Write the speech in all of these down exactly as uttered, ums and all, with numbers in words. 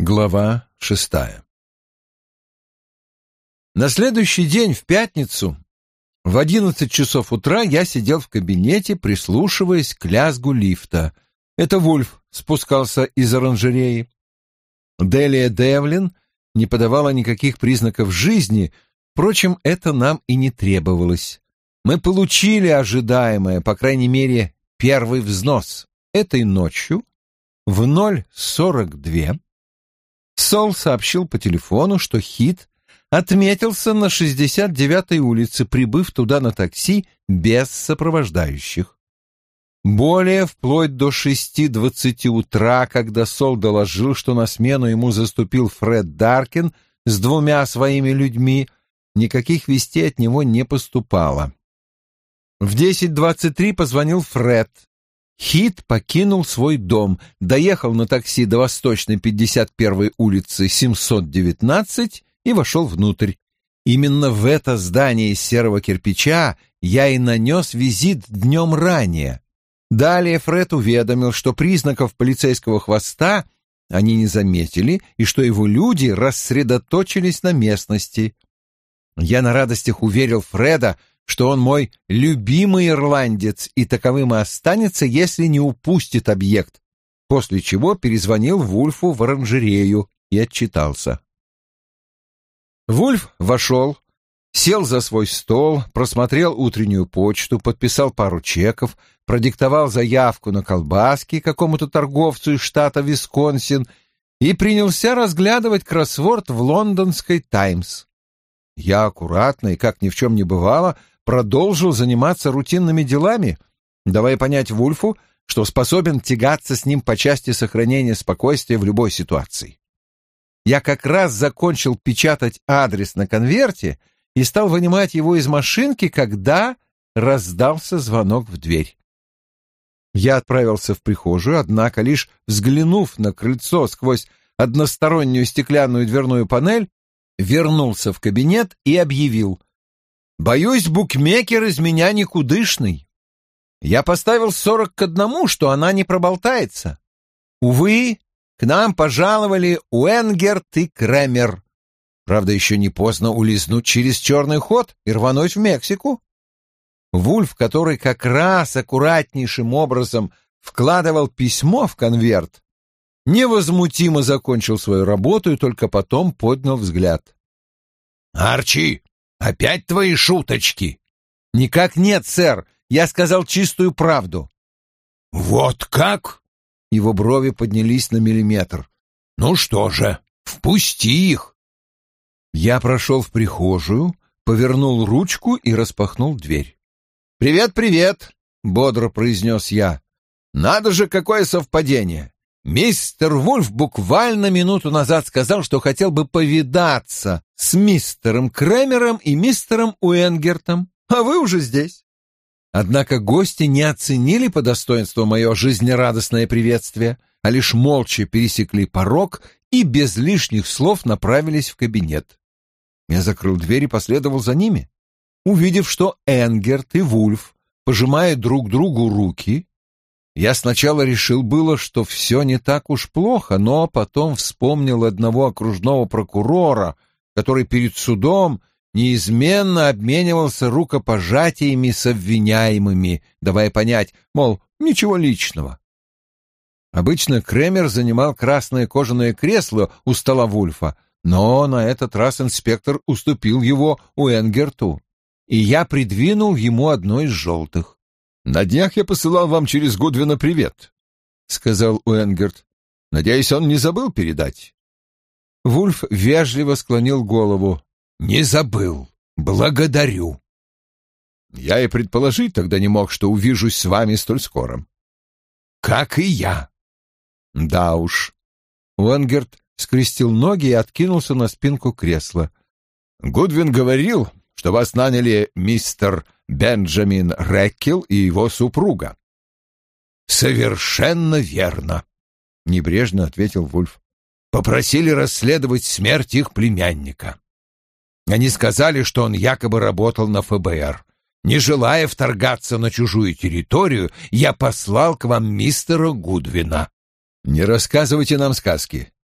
Глава шестая. На следующий день, в пятницу, в одиннадцать часов утра я сидел в кабинете, прислушиваясь к лязгу лифта. Это Вульф спускался из оранжереи. Делия Девлин не подавала никаких признаков жизни, впрочем, это нам и не требовалось. Мы получили ожидаемое, по крайней мере, первый взнос. Этой ночью в ноль сорок два Сол сообщил по телефону, что Хит отметился на шестьдесят девятой улице, прибыв туда на такси без сопровождающих. Более, вплоть до шести двадцати утра, когда Сол доложил, что на смену ему заступил Фред Даркин с двумя своими людьми, никаких вестей от него не поступало. В десять двадцать три позвонил Фред. Хит покинул свой дом, доехал на такси до Восточной пятьдесят первой улицы семьсот девятнадцать и вошел внутрь. Именно в это здание из серого кирпича я и нанес визит днем ранее. Далее Фред уведомил, что признаков полицейского хвоста они не заметили и что его люди рассредоточились на местности. Я на радостях уверил Фреда, что он мой любимый ирландец и таковым и останется, если не упустит объект, после чего перезвонил Вульфу в оранжерею и отчитался. Вульф вошел, сел за свой стол, просмотрел утреннюю почту, подписал пару чеков, продиктовал заявку на колбаски какому-то торговцу из штата Висконсин и принялся разглядывать кроссворд в лондонской «Таймс». Я аккуратно и, как ни в чем не бывало, продолжил заниматься рутинными делами, давая понять Вульфу, что способен тягаться с ним по части сохранения спокойствия в любой ситуации. Я как раз закончил печатать адрес на конверте и стал вынимать его из машинки, когда раздался звонок в дверь. Я отправился в прихожую, однако, лишь взглянув на крыльцо сквозь одностороннюю стеклянную дверную панель, вернулся в кабинет и объявил: «Боюсь, букмекер из меня никудышный. Я поставил сорок к одному, что она не проболтается. Увы, к нам пожаловали Уэнгерт и Кремер. Правда, еще не поздно улизнуть через черный ход и рвануть в Мексику». Вульф, который как раз аккуратнейшим образом вкладывал письмо в конверт, невозмутимо закончил свою работу и только потом поднял взгляд. «Арчи! Опять твои шуточки?» «Никак нет, сэр. Я сказал чистую правду». «Вот как?» Его брови поднялись на миллиметр. «Ну что же, впусти их». Я прошел в прихожую, повернул ручку и распахнул дверь. «Привет, привет», — бодро произнес я. «Надо же, какое совпадение. Мистер Вульф буквально минуту назад сказал, что хотел бы повидаться с мистером Кремером и мистером Уэнгертом, а вы уже здесь». Однако гости не оценили по достоинству мое жизнерадостное приветствие, а лишь молча пересекли порог и без лишних слов направились в кабинет. Я закрыл дверь и последовал за ними. Увидев, что Энгерт и Вульф пожимают друг другу руки, я сначала решил было, что все не так уж плохо, но потом вспомнил одного окружного прокурора, который перед судом неизменно обменивался рукопожатиями с обвиняемыми, давая понять, мол, ничего личного. Обычно Кремер занимал красное кожаное кресло у стола Вульфа, но на этот раз инспектор уступил его Уэнгерту, и я придвинул ему одно из желтых. «На днях я посылал вам через Гудвина привет», — сказал Уэнгерт. «Надеюсь, он не забыл передать». Вульф вежливо склонил голову. «Не забыл. Благодарю». «Я и предположить тогда не мог, что увижусь с вами столь скоро». «Как и я». «Да уж». Уэнгерт скрестил ноги и откинулся на спинку кресла. «Гудвин говорил, что вас наняли мистер Бенджамин Рэккел и его супруга». «Совершенно верно», — небрежно ответил Вульф. «Попросили расследовать смерть их племянника. Они сказали, что он якобы работал на эф бэ эр. Не желая вторгаться на чужую территорию, я послал к вам мистера Гудвина». «Не рассказывайте нам сказки.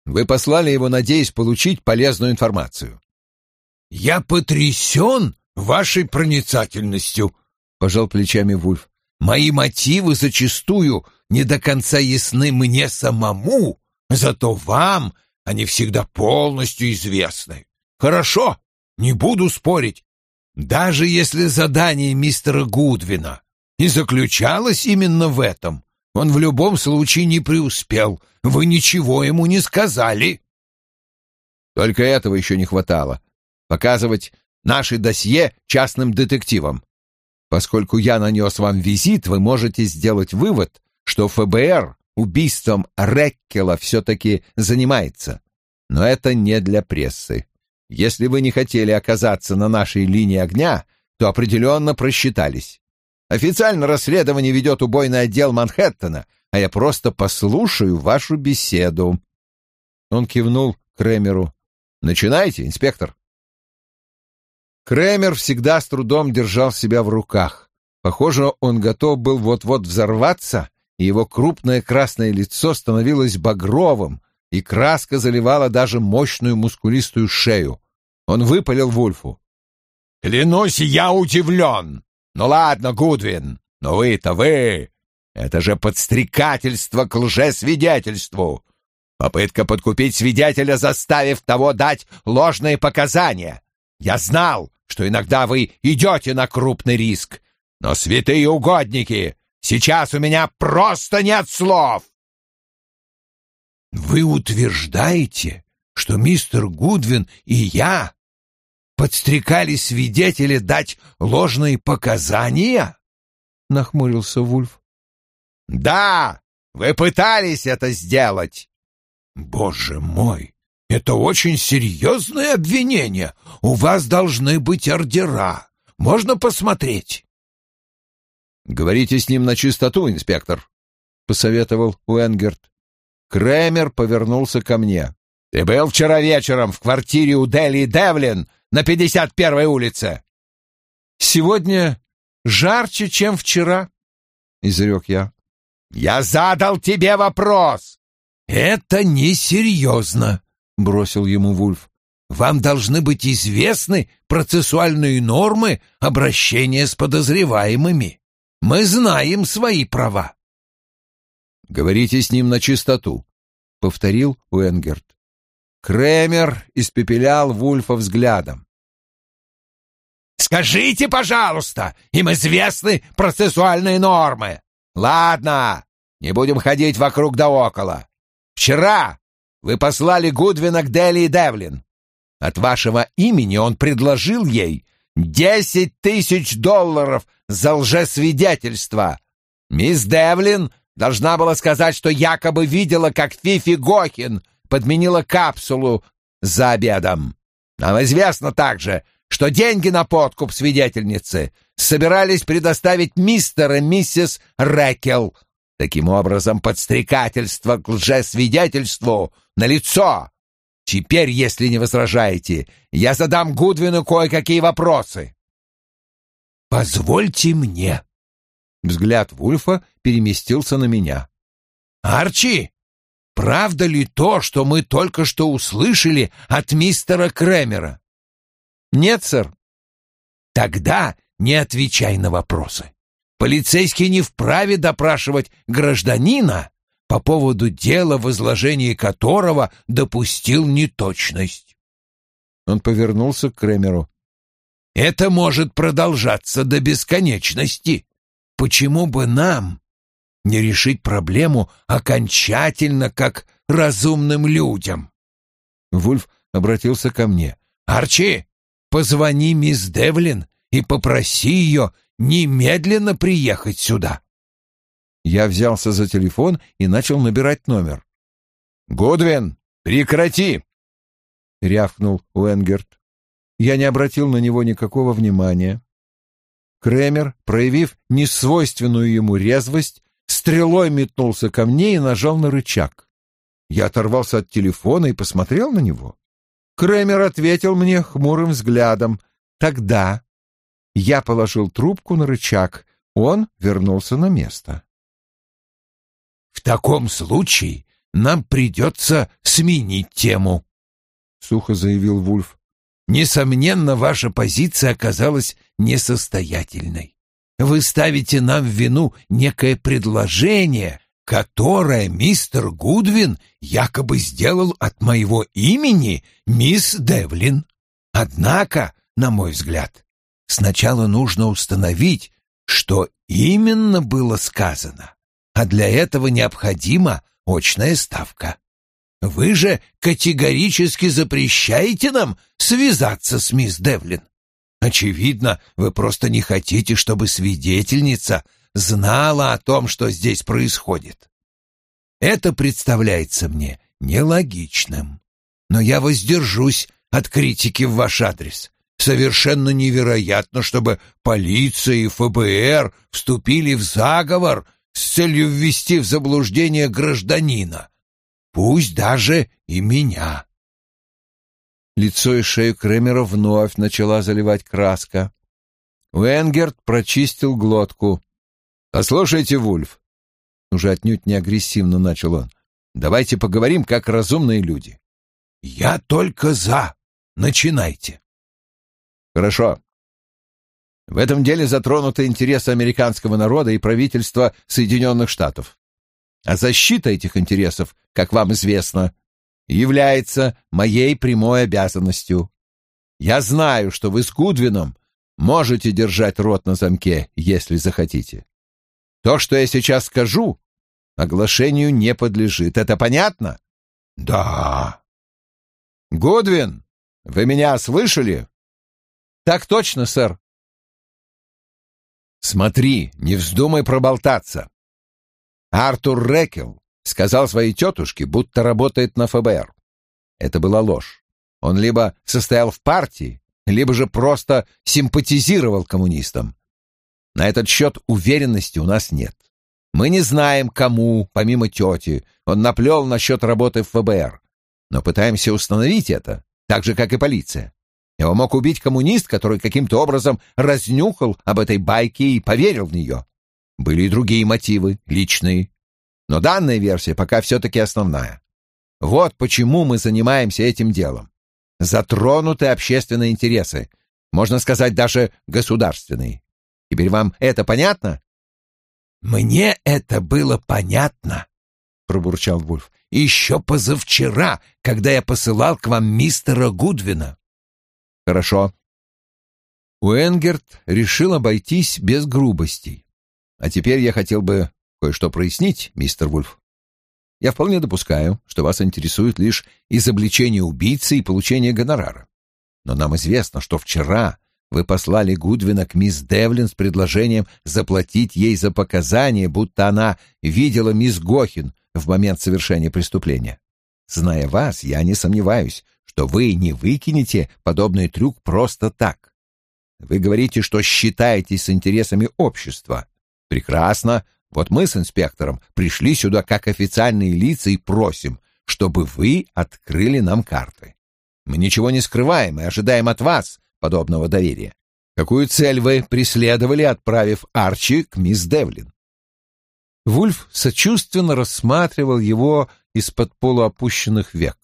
Вы послали его, надеясь получить полезную информацию. «Я потрясен вашей проницательностью», — пожал плечами Вульф. «Мои мотивы зачастую не до конца ясны мне самому, зато вам они всегда полностью известны. Хорошо, не буду спорить. Даже если задание мистера Гудвина и заключалось именно в этом, он в любом случае не преуспел. Вы ничего ему не сказали». Только этого еще не хватало. Показывать наши досье частным детективам. Поскольку я нанес вам визит, вы можете сделать вывод, что ФБР убийством Реккела все-таки занимается. Но это не для прессы. Если вы не хотели оказаться на нашей линии огня, то определенно просчитались. Официально расследование ведет убойный отдел Манхэттена, а я просто послушаю вашу беседу». Он кивнул Кремеру. «Начинайте, инспектор». Кремер всегда с трудом держал себя в руках. Похоже, он готов был вот-вот взорваться, и его крупное красное лицо становилось багровым, и краска заливала даже мощную мускулистую шею. Он выпалил Вульфу. «Клянусь, я удивлен. Ну ладно, Гудвин, но вы-то вы. Это же подстрекательство к лжесвидетельству. Попытка подкупить свидетеля, заставив того дать ложные показания. Я знал, что иногда вы идете на крупный риск. Но, святые угодники, сейчас у меня просто нет слов!» «Вы утверждаете, что мистер Гудвин и я подстрекали свидетеля дать ложные показания?» — нахмурился Вульф. «Да, вы пытались это сделать». «Боже мой, это очень серьезное обвинение. У вас должны быть ордера. Можно посмотреть?» «Говорите с ним на чистоту, инспектор», — посоветовал Уэнгерт. Кремер повернулся ко мне. «Ты был вчера вечером в квартире у Дели Девлин на пятьдесят первой улице?» «Сегодня жарче, чем вчера», — изрек я. «Я задал тебе вопрос!» «Это несерьезно», — бросил ему Вульф. «Вам должны быть известны процессуальные нормы обращения с подозреваемыми. Мы знаем свои права». «Говорите с ним на чистоту», — повторил Уэнгерт. Кремер испепелял Вульфа взглядом. «Скажите, пожалуйста, им известны процессуальные нормы. Ладно, не будем ходить вокруг да около. Вчера вы послали Гудвина к Дели Девлин. От вашего имени он предложил ей десять тысяч долларов за лжесвидетельство. Мисс Девлин должна была сказать, что якобы видела, как Фифи Гохин подменила капсулу за обедом. Нам известно также, что деньги на подкуп свидетельницы собирались предоставить мистер и миссис Реккел. Таким образом, подстрекательство к лжесвидетельству налицо. Теперь, если не возражаете, я задам Гудвину кое-какие вопросы». «Позвольте мне». Взгляд Вульфа переместился на меня. «Арчи, правда ли то, что мы только что услышали от мистера Кремера?» «Нет, сэр». «Тогда не отвечай на вопросы. Полицейский не вправе допрашивать гражданина по поводу дела, в изложении которого допустил неточность». Он повернулся к Кремеру. «Это может продолжаться до бесконечности. Почему бы нам не решить проблему окончательно, как разумным людям?» Вульф обратился ко мне. «Арчи, позвони мисс Девлин и попроси ее немедленно приехать сюда». Я взялся за телефон и начал набирать номер. «Гудвин, прекрати!» — рявкнул Уэнгерт. Я не обратил на него никакого внимания. Кремер, проявив несвойственную ему резвость, стрелой метнулся ко мне и нажал на рычаг. Я оторвался от телефона и посмотрел на него. Кремер ответил мне хмурым взглядом. Тогда я положил трубку на рычаг. Он вернулся на место. «В таком случае нам придется сменить тему», — сухо заявил Вульф. «Несомненно, ваша позиция оказалась несостоятельной. Вы ставите нам в вину некое предложение, которое мистер Гудвин якобы сделал от моего имени мисс Девлин. Однако, на мой взгляд, сначала нужно установить, что именно было сказано, а для этого необходима очная ставка. Вы же категорически запрещаете нам связаться с мисс Девлин. Очевидно, вы просто не хотите, чтобы свидетельница знала о том, что здесь происходит. Это представляется мне нелогичным, но я воздержусь от критики в ваш адрес. Совершенно невероятно, чтобы полиция и эф бэ эр вступили в заговор с целью ввести в заблуждение гражданина, пусть даже и меня». Лицо и шею Кремера вновь начала заливать краска. Уэнгерт прочистил глотку. «Послушайте, Вульф», — уже отнюдь не агрессивно начал он, — «давайте поговорим как разумные люди». «Я только за. Начинайте». «Хорошо. В этом деле затронуты интересы американского народа и правительства Соединенных Штатов. А защита этих интересов, как вам известно, является моей прямой обязанностью. Я знаю, что вы с Гудвином можете держать рот на замке, если захотите. То, что я сейчас скажу, оглашению не подлежит. Это понятно?» «Да». «Гудвин, вы меня слышали?» «Так точно, сэр». «Смотри, не вздумай проболтаться. Артур Рекел сказал своей тетушке, будто работает на эф бэ эр. Это была ложь. Он либо состоял в партии, либо же просто симпатизировал коммунистам. На этот счет уверенности у нас нет. Мы не знаем, кому, помимо тети, он наплел насчет работы в эф бэ эр, но пытаемся установить это, так же, как и полиция. Его мог убить коммунист, который каким-то образом разнюхал об этой байке и поверил в нее. Были и другие мотивы, личные. Но данная версия пока все-таки основная. Вот почему мы занимаемся этим делом. Затронуты общественные интересы, можно сказать, даже государственные. Теперь вам это понятно? «Мне это было понятно», — пробурчал Вульф, — «еще позавчера, когда я посылал к вам мистера Гудвина». «Хорошо». Уэнгерт решил обойтись без грубостей. «А теперь я хотел бы кое-что прояснить, мистер Вульф. Я вполне допускаю, что вас интересует лишь изобличение убийцы и получение гонорара. Но нам известно, что вчера вы послали Гудвина к мисс Девлин с предложением заплатить ей за показания, будто она видела мисс Гохин в момент совершения преступления. Зная вас, я не сомневаюсь, что вы не выкинете подобный трюк просто так. Вы говорите, что считаетесь с интересами общества. Прекрасно. Вот мы с инспектором пришли сюда как официальные лица и просим, чтобы вы открыли нам карты. Мы ничего не скрываем и ожидаем от вас подобного доверия. Какую цель вы преследовали, отправив Арчи к мисс Девлин?» Вульф сочувственно рассматривал его из-под полуопущенных век.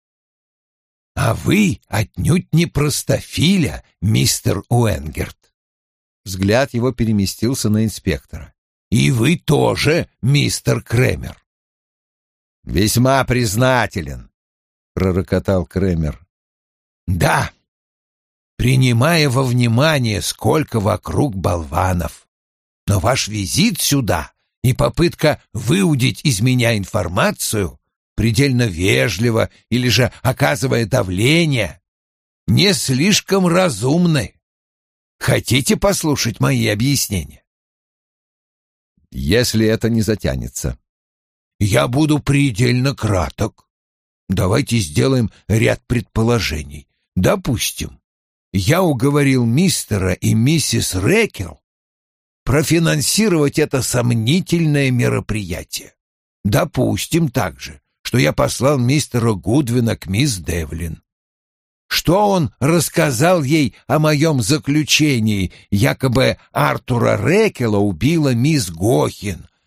«А вы отнюдь не простофиля, мистер Уэнгерт». Взгляд его переместился на инспектора. «И вы тоже, мистер Кремер». «Весьма признателен», — пророкотал Кремер. «Да, принимая во внимание, сколько вокруг болванов. Но ваш визит сюда и попытка выудить из меня информацию, предельно вежливо или же оказывая давление, не слишком разумны. Хотите послушать мои объяснения?» «Если это не затянется». «Я буду предельно краток. Давайте сделаем ряд предположений. Допустим, я уговорил мистера и миссис Рекел профинансировать это сомнительное мероприятие. Допустим также, что я послал мистера Гудвина к мисс Девлин. Что он рассказал ей о моем заключении, якобы Артура Рекела убила мисс Гохин,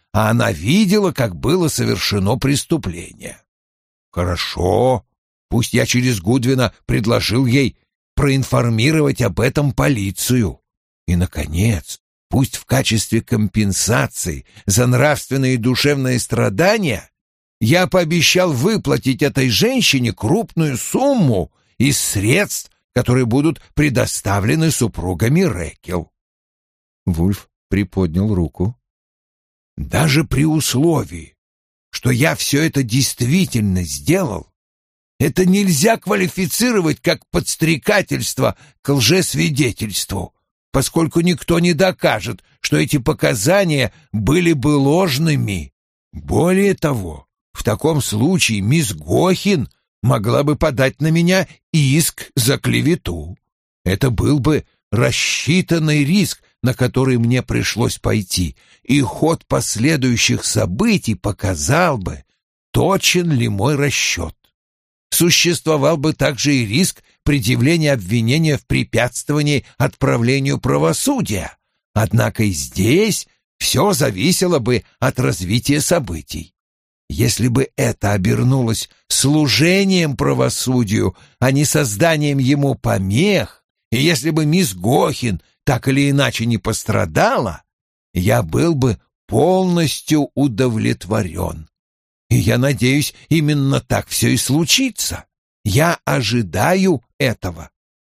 а она видела, как было совершено преступление. Хорошо, пусть я через Гудвина предложил ей проинформировать об этом полицию. И, наконец, пусть в качестве компенсации за нравственные и душевные страдания я пообещал выплатить этой женщине крупную сумму из средств, которые будут предоставлены супругами Рэкел. Вульф приподнял руку. Даже при условии, что я все это действительно сделал, это нельзя квалифицировать как подстрекательство к лжесвидетельству, поскольку никто не докажет, что эти показания были бы ложными. Более того, в таком случае мисс Гохин могла бы подать на меня иск за клевету. Это был бы рассчитанный риск, на который мне пришлось пойти, и ход последующих событий показал бы, точен ли мой расчет. Существовал бы также и риск предъявления обвинения в препятствовании отправлению правосудия. Однако и здесь все зависело бы от развития событий. Если бы это обернулось служением правосудию, а не созданием ему помех, и если бы мисс Гохин так или иначе не пострадала, я был бы полностью удовлетворен. И я надеюсь, именно так все и случится. Я ожидаю этого.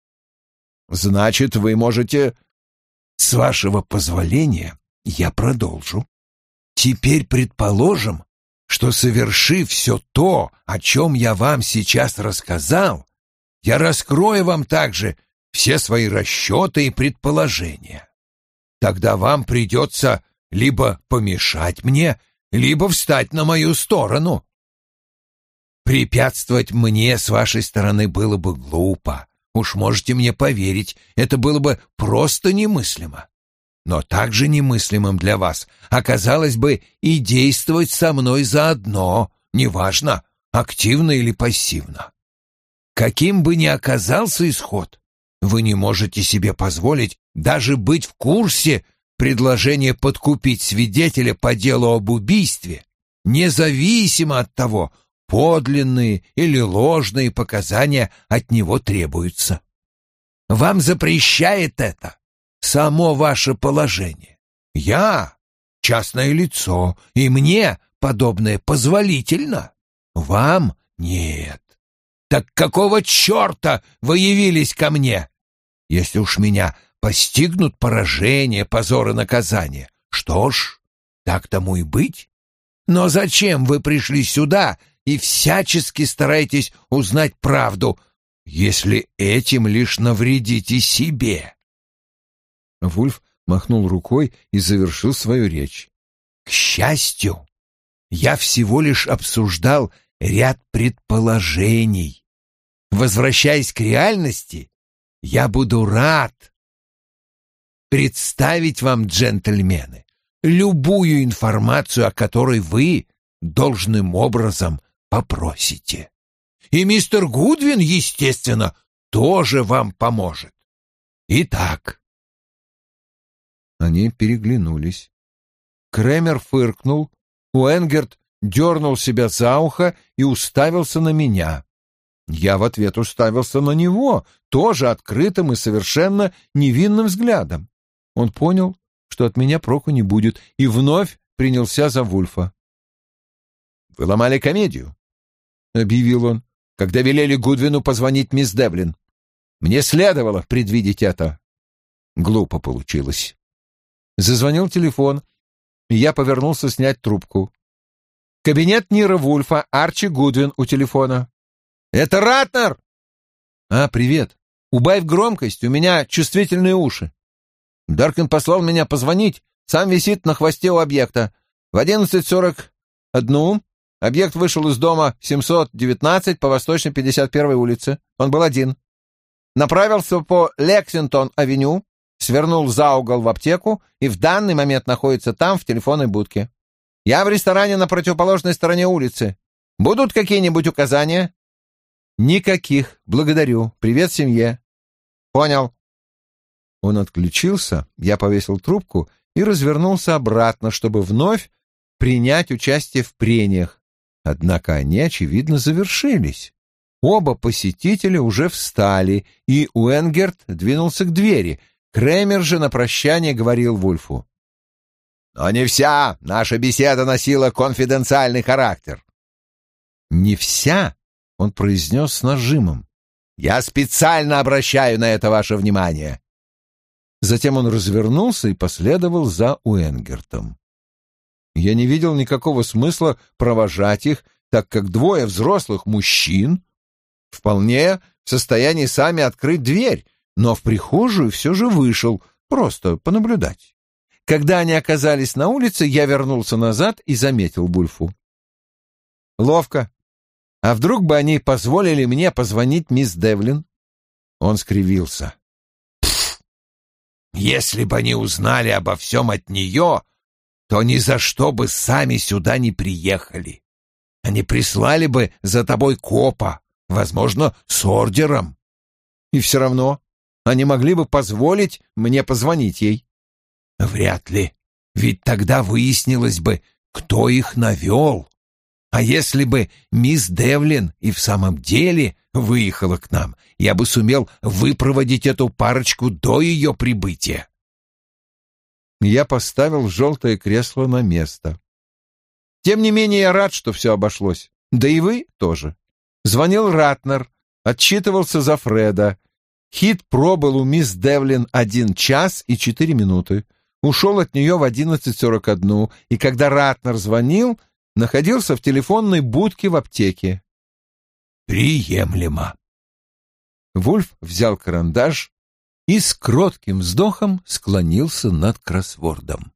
Значит, вы можете... С вашего позволения я продолжу. Теперь предположим, что, совершив все то, о чем я вам сейчас рассказал, я раскрою вам также все свои расчеты и предположения. Тогда вам придется либо помешать мне, либо встать на мою сторону. Препятствовать мне с вашей стороны было бы глупо. Уж можете мне поверить, это было бы просто немыслимо. Но также немыслимым для вас оказалось бы и действовать со мной заодно, неважно, активно или пассивно. Каким бы ни оказался исход, вы не можете себе позволить даже быть в курсе предложения подкупить свидетеля по делу об убийстве, независимо от того, подлинные или ложные показания от него требуются. Вам запрещает это само ваше положение. Я — частное лицо, и мне подобное позволительно. Вам — нет. Так какого черта вы явились ко мне? Если уж меня постигнут поражение, позор и наказание, что ж, так тому и быть. Но зачем вы пришли сюда и всячески стараетесь узнать правду, если этим лишь навредите себе?» Вульф махнул рукой и завершил свою речь. «К счастью, я всего лишь обсуждал ряд предположений. Возвращаясь к реальности, я буду рад представить вам, джентльмены, любую информацию, о которой вы должным образом попросите. И мистер Гудвин, естественно, тоже вам поможет. Итак...» Они переглянулись. Кремер фыркнул, Уэнгерт дернул себя за ухо и уставился на меня. Я в ответ уставился на него, тоже открытым и совершенно невинным взглядом. Он понял, что от меня проку не будет, и вновь принялся за Вульфа. «Вы ломали комедию», — объявил он, — «когда велели Гудвину позвонить мисс Девлин. Мне следовало предвидеть это. Глупо получилось». Зазвонил телефон, и я повернулся снять трубку. Кабинет Нира Вульфа, Арчи Гудвин у телефона. «Это Ратнер!» «А, привет. Убавь громкость, у меня чувствительные уши. Даркин послал меня позвонить, сам висит на хвосте у объекта. В одиннадцать сорок один объект вышел из дома семьсот девятнадцать по Восточной пятьдесят первой улице. Он был один. Направился по Лексингтон-авеню, свернул за угол в аптеку и в данный момент находится там, в телефонной будке. Я в ресторане на противоположной стороне улицы. Будут какие-нибудь указания?» «Никаких. Благодарю. Привет семье». «Понял». Он отключился, я повесил трубку и развернулся обратно, чтобы вновь принять участие в прениях, однако они, очевидно, завершились. Оба посетителя уже встали, и Уэнгерт двинулся к двери. Кремер же на прощание говорил Вульфу: «Но не вся наша беседа носила конфиденциальный характер». «Не вся?» — он произнес с нажимом. «Я специально обращаю на это ваше внимание». Затем он развернулся и последовал за Уэнгертом. Я не видел никакого смысла провожать их, так как двое взрослых мужчин вполне в состоянии сами открыть дверь, но в прихожую все же вышел, просто понаблюдать. Когда они оказались на улице, я вернулся назад и заметил Вульфу: «Ловко. А вдруг бы они позволили мне позвонить мисс Девлин?» Он скривился. «Пф, если бы они узнали обо всем от нее, то ни за что бы сами сюда не приехали. Они прислали бы за тобой копа, возможно, с ордером. И все равно они могли бы позволить мне позвонить ей». «Вряд ли, ведь тогда выяснилось бы, кто их навел. А если бы мисс Девлин и в самом деле выехала к нам, я бы сумел выпроводить эту парочку до ее прибытия». Я поставил желтое кресло на место. «Тем не менее, я рад, что все обошлось. Да и вы тоже». Звонил Ратнер, отчитывался за Фреда. Хит пробыл у мисс Девлин один час и четыре минуты. Ушел от нее в одиннадцать сорок один, и когда Ратнер звонил, находился в телефонной будке в аптеке. «Приемлемо». Вульф взял карандаш и с кротким вздохом склонился над кроссвордом.